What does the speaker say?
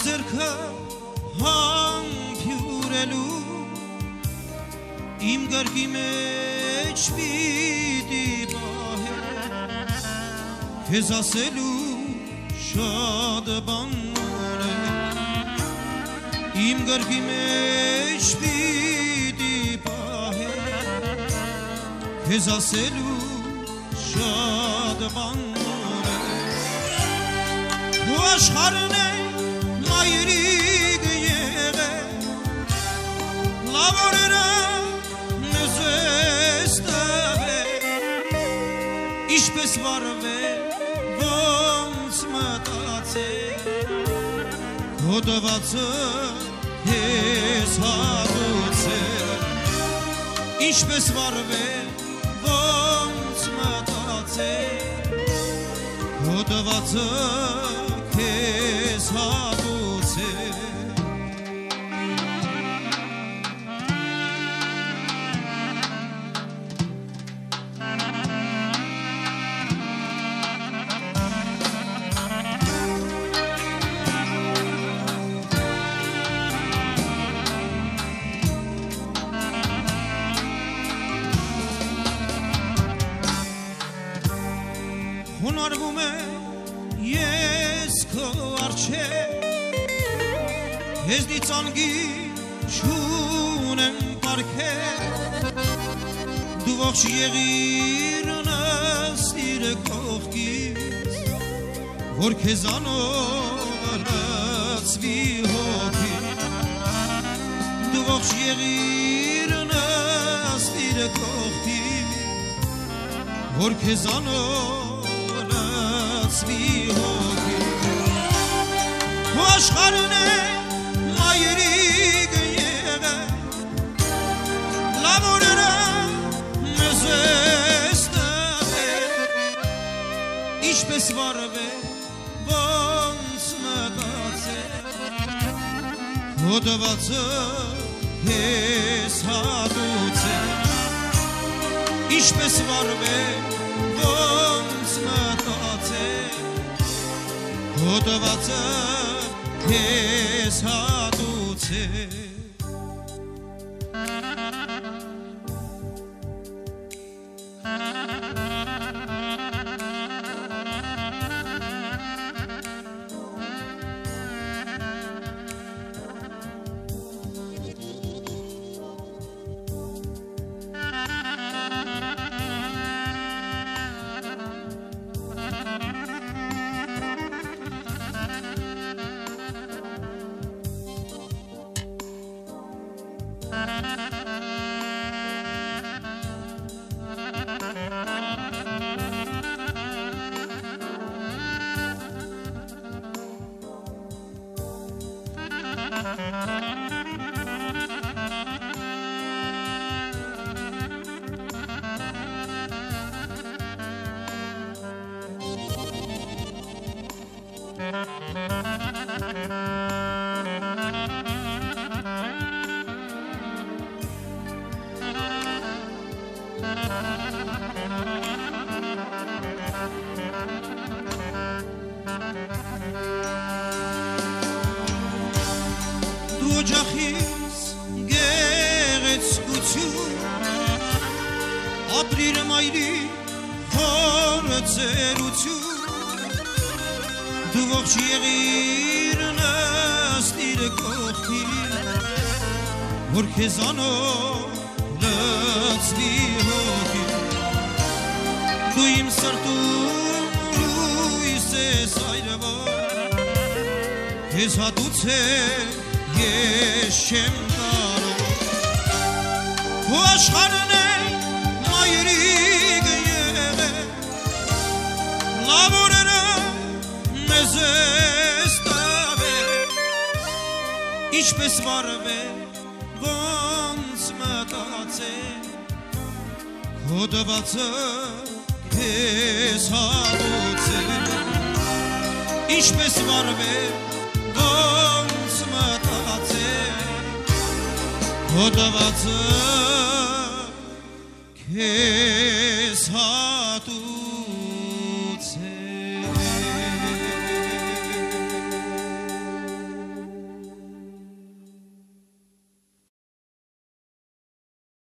ձեռքը համբյուրելու իմ գրկի մեջ պիտի պահել քեզ ասելու շատ բան ունեմ իմ գրկի մեջ պիտի պահել քեզ ասելու շատ բան ու աշխարհն է մայրիկ եղել լավ օրերը մեզ ես տվել ինչպես վարվել ոնց մտածել քո տվածը քեզ հատուցել ինչպես վարվել ոնց մտածել քո տվածը քեզ հատուցել Հունարվում է ես քո առջև Հեզնից անգի չունեմ պարքել Դու ողջ եղիր նստիր կողքից Որ քեզանով լցվի հոգին Դու ողջ եղիր նստիր կողքից Որ քեզանով լցվի հոգին Ու աշխարհն է մայրիկ եղել լավ օրերը մեզ ես տվել ինչպես վարվել ոնց մտածել քո տվածը քեզ հատուցել ինչպես վարվել ոնց մտածել քո տվածը քեզ հատուցել Դու օջախից գեղեցկություն ապրիր մայրի խոր ծերություն Դու ողջ եղիր նստիր կողքին Որ քեզանով լցվի հոգին Դու իմ սրտում լույս ես այրվող Քեզ հատուցել ես չեմ կարող Ու աշխարհն է մայրիկ եղել լավ օրերը մեզ ես տվել ինչպես վարվել ոնց մտածել քո տվածը քեզ հատուցել ինչպես վարվել ոնց մտածել քո տվածը քեզ